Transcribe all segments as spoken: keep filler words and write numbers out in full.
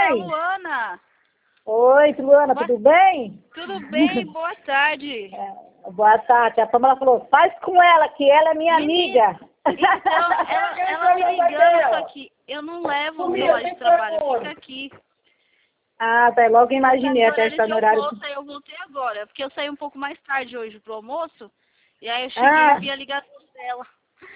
a Oi. Luana. Oi, Luana, Boa... tudo bem? Tudo bem, boa tarde. É, boa tarde. A Pamela falou, faz com ela, que ela é minha Menina, amiga. Então, ela, ela me ligando, só que eu não levo o celular de trabalho, fica aqui. Ah, tá, logo imaginei, Tá no até horário está de no horário... almoço, aí eu voltei agora, porque eu saí um pouco mais tarde hoje pro almoço, e aí eu cheguei Ah, e vi a ligação dela.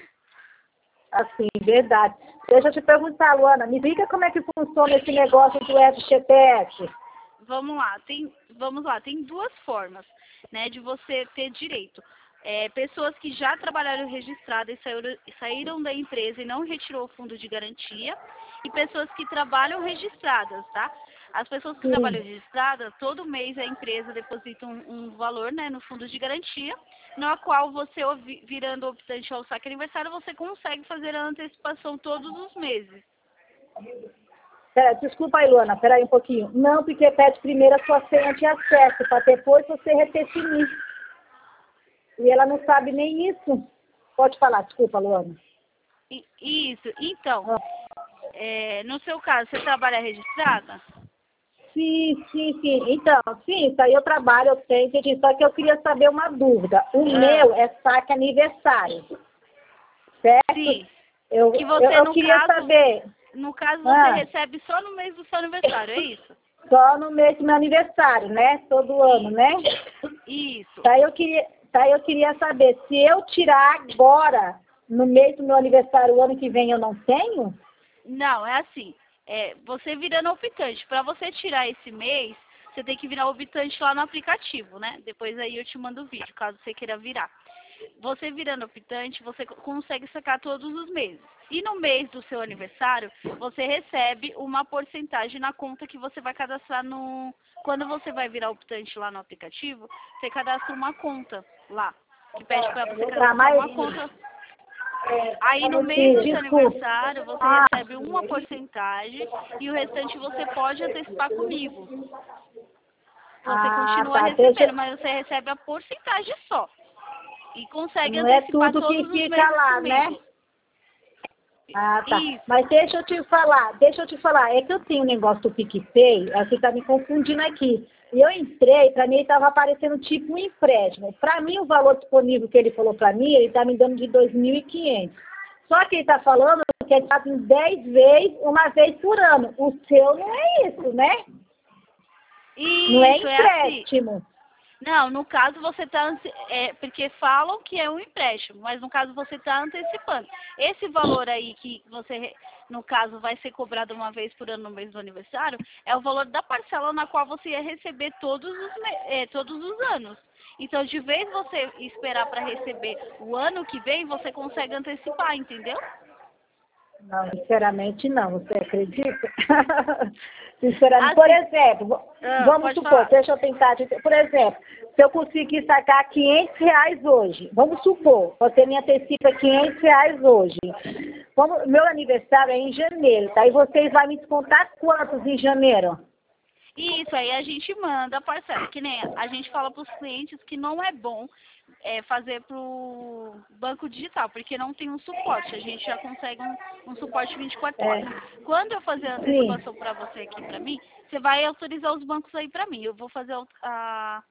assim, verdade. Deixa eu te perguntar, Luana, me diga como é que funciona esse negócio do F G T S. Vamos lá, tem, vamos lá, tem duas formas, né, de você ter direito. É, pessoas que já trabalharam registradas e saíram, saíram da empresa e não retirou o fundo de garantia, e pessoas que trabalham registradas, tá? As pessoas que Sim. trabalham registradas, todo mês a empresa deposita um, um valor, né, no fundo de garantia, no qual você, virando optante ao saque aniversário, você consegue fazer a antecipação todos os meses. Pera, desculpa aí, Luana, peraí um pouquinho. Não, porque pede primeiro a sua senha de acesso, para depois você redefinir. E ela não sabe nem isso. Pode falar, desculpa, Luana. I, isso, então, Ah. é, no seu caso, você trabalha registrada? Sim, sim, sim. Então, sim, isso aí eu trabalho, eu tenho, entendi. Só que eu queria saber uma dúvida. O Ah. meu é saque aniversário, certo? Sim. Eu, Que você, eu, eu no queria caso, saber. no caso, você Ah, recebe só no mês do seu aniversário, é isso? só no mês do meu aniversário, né? Todo ano, né? Isso. Tá, eu queria, tá, eu queria saber, se eu tirar agora, no mês do meu aniversário, o ano que vem, eu não tenho? Não, é assim. É, você virando optante. Para você tirar esse mês, você tem que virar optante lá no aplicativo, né? Depois aí eu te mando o vídeo, caso você queira virar. Você virando optante, você consegue sacar todos os meses. E no mês do seu aniversário, você recebe uma porcentagem na conta que você vai cadastrar no... Quando você vai virar optante lá no aplicativo, você cadastra uma conta lá, que pede para você cadastrar uma conta. Aí no mês do seu aniversário, você Ah, recebe uma porcentagem e o restante você pode antecipar comigo. Você ah, continua tá. recebendo, Deixa, mas você recebe a porcentagem só. E consegue não é antecipar tudo que todos os fica meses lá, né? comigo. Ah, tá. Isso. Mas deixa eu te falar, deixa eu te falar. É que eu tenho um negócio do PicPay, aqui tá me confundindo aqui. E eu entrei, para mim estava aparecendo tipo um empréstimo. Para mim, o valor disponível que ele falou para mim, ele está me dando de dois mil e quinhentos. Só que ele está falando que é pago em dez vezes, uma vez por ano. O seu não é isso, né? Isso, Não é é assim. empréstimo. Não, no caso você está... É, porque falam que é um empréstimo, mas no caso você está antecipando. Esse valor aí que você, no caso, vai ser cobrado uma vez por ano no mês do aniversário, é o valor da parcela na qual você ia receber todos os, é, todos os anos. Então, de vez você esperar para receber o ano que vem, você consegue antecipar, entendeu? Não, sinceramente não, você acredita? Sinceramente, Assim, por exemplo, ah, vamos pode supor, falar. deixa eu tentar, te- por exemplo, se eu conseguir sacar quinhentos reais hoje, vamos supor, você me antecipa quinhentos reais hoje, vamos, meu aniversário é em janeiro, tá? E vocês vão me descontar quantos em janeiro? Isso aí a gente manda a parcela, que nem a gente fala para os clientes que não é bom é, fazer para o banco digital, porque não tem um suporte, a gente já consegue um, um suporte vinte e quatro horas. É, Quando eu fazer a sim, antecipação para você aqui para mim, você vai autorizar os bancos aí para mim, eu vou fazer a, a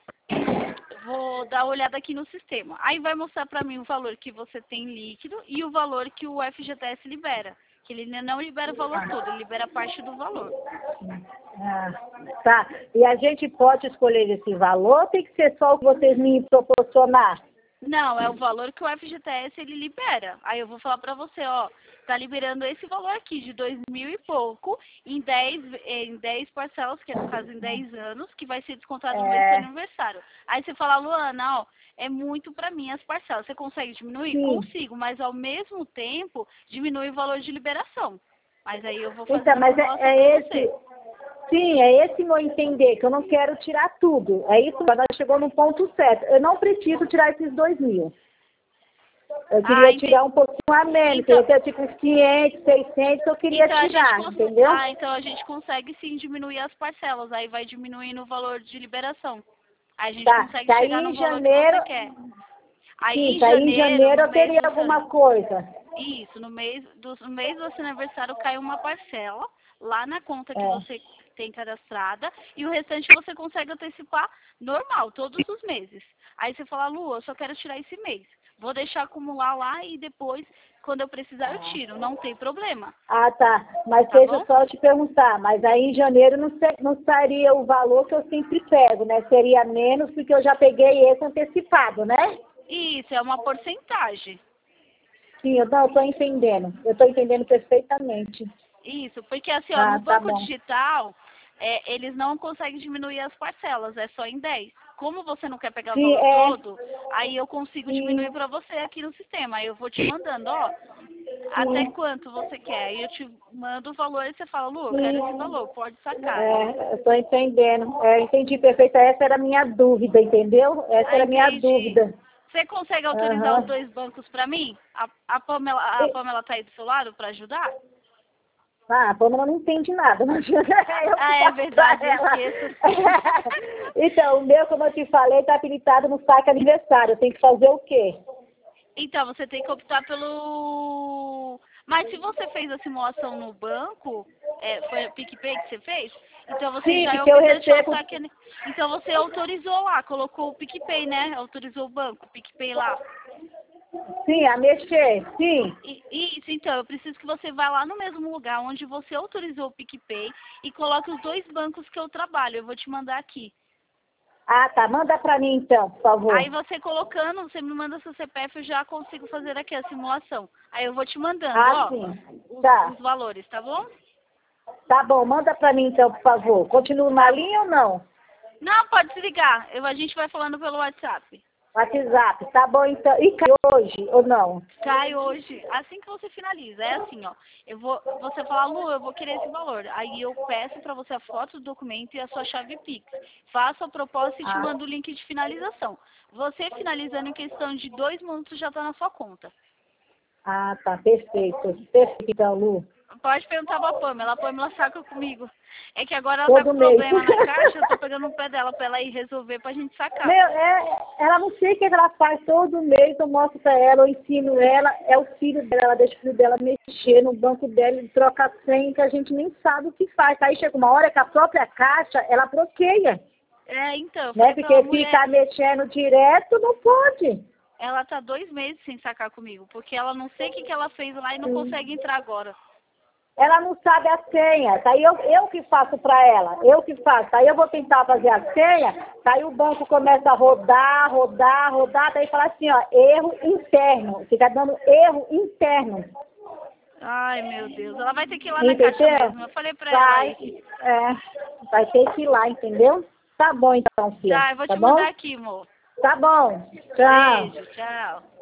vou dar uma olhada aqui no sistema. Aí vai mostrar para mim o valor que você tem líquido e o valor que o F G T S libera. Que ele não libera o valor todo, ele libera parte do valor. ah, tá. E a gente pode escolher esse valor ou tem que ser só o que vocês me proporcionar? Não, é o valor que o F G T S ele libera. Aí eu vou falar pra você, ó, tá liberando esse valor aqui de dois mil e pouco em dez, em dez parcelas, que é no caso em dez anos, que vai ser descontado no mês do seu É, aniversário. Aí você fala, Luana, ó, é muito pra mim as parcelas. Você consegue diminuir? sim. Consigo, mas ao mesmo tempo diminui o valor de liberação. Mas aí eu vou fazer Então, a mas é, simulação pra é você. esse, sim, é esse meu entender, que eu não quero tirar tudo. É isso, nós chegou no ponto certo. Eu não preciso tirar esses dois mil. Eu Ah, queria entendi. tirar um pouquinho a menos, Então, queria ter tipo uns quinhentos, seiscentos, eu queria Então a gente tirar, cons... entendeu? ah, então a gente consegue sim diminuir as parcelas, aí vai diminuindo o valor de liberação. Aí a gente Tá, consegue que chegar aí no em valor que janeiro, você quer. Aí sim, em que aí em janeiro, janeiro no eu mês teria do seu... alguma coisa. Isso, no mês do, no mês do seu aniversário cai uma parcela lá na conta que É. você tem cadastrada e o restante você consegue antecipar normal, todos os meses. Aí você fala, Lu, eu só quero tirar esse mês. Vou deixar acumular lá e depois, quando eu precisar, eu tiro. Não tem problema. Ah, tá. Mas Tá deixa eu bom? só te perguntar, mas aí em janeiro não, ser, não estaria o valor que eu sempre pego, né? Seria menos porque eu já peguei esse antecipado, né? Isso, é uma porcentagem. Sim, eu não, estou entendendo. Eu estou entendendo perfeitamente. Isso, porque assim, ó, Ah, no tá banco bom. digital, é, eles não conseguem diminuir as parcelas, é só em dez. Como você não quer pegar o Sim, valor é. todo, aí eu consigo diminuir Sim, para você aqui no sistema. Aí eu vou te mandando, ó, até sim, quanto você quer. Aí eu te mando o valor e você fala, Lu, eu quero esse sim. valor, pode sacar. É, eu estou entendendo. É, entendi perfeito. Essa era a minha dúvida, entendeu? Essa Ah, era a minha entendi. dúvida. Você consegue autorizar os Aham. dois bancos para mim? A, a Pamela, a E- Pamela tá aí do seu lado para ajudar? Ah, a Pamela não entende nada, mas eu que Ah, é faço pra verdade, eu ela. esqueço. Então, o meu, como eu te falei, está habilitado no saque aniversário. Eu tenho que fazer o quê? Então, você tem que optar pelo... Mas se você fez a simulação no banco, é, foi o PicPay que você fez, então você Sim, já é porque eu optante ao recebo. saque... ani- Então você autorizou lá, colocou o PicPay, né? Autorizou o banco, o PicPay lá. Sim, a mexer, sim. E, isso, então, eu preciso que você vá lá no mesmo lugar onde você autorizou o PicPay e coloque os dois bancos que eu trabalho. Eu vou te mandar aqui. Ah, tá. Manda pra mim então, por favor. Aí você colocando, você me manda seu C P F, eu já consigo fazer aqui a simulação. Aí eu vou te mandando, Ah, ó, sim. os, Tá. os valores, tá bom? Tá bom, manda pra mim então, por favor. Continuo na Tá bom. linha ou não? Não, pode se ligar. Eu, a gente vai falando pelo WhatsApp. WhatsApp. Tá bom então. E cai hoje ou não? Cai hoje, assim que você finaliza. É assim, ó. Eu vou, você fala, Lu, eu vou querer esse valor. Aí eu peço pra você a foto do documento e a sua chave Pix. Faço a proposta e te Ah, mando o link de finalização. Você finalizando em questão de dois minutos já tá na sua conta. ah, tá. Perfeito. Perfeito então, Lu. Pode perguntar pra Pamela, a Pamela saca comigo. É que agora ela tá Todo com mês. problema na caixa, eu tô pegando no pé dela pra ela ir resolver pra gente Meu, sacar. é, ela não sei o que ela faz todo mês, eu mostro pra ela, eu ensino ela, é o filho dela, ela deixa o filho dela mexer no banco dela e troca senha, que a gente nem sabe o que faz. Aí chega uma hora que a própria caixa, ela bloqueia, É, então, eu né? falei pra ela, Porque mulher, ficar mexendo direto não pode. ela tá dois meses sem sacar comigo, porque ela não sei o que, que ela fez lá e não consegue entrar agora. Ela não sabe a senha, tá aí eu, eu que faço pra ela, eu que faço. Aí eu vou tentar fazer a senha, aí o banco começa a rodar, rodar, rodar, daí fala assim, ó, erro interno, fica dando erro interno. Ai, meu Deus, ela vai ter que ir lá na caixa Entendeu? mesmo. Eu falei pra ela Vai, aí. é, vai ter que ir lá, entendeu? Tá bom então, filha. Tá, eu vou Tá te mandar bom? aqui, amor. Tá bom. Tchau. Beijo, tchau.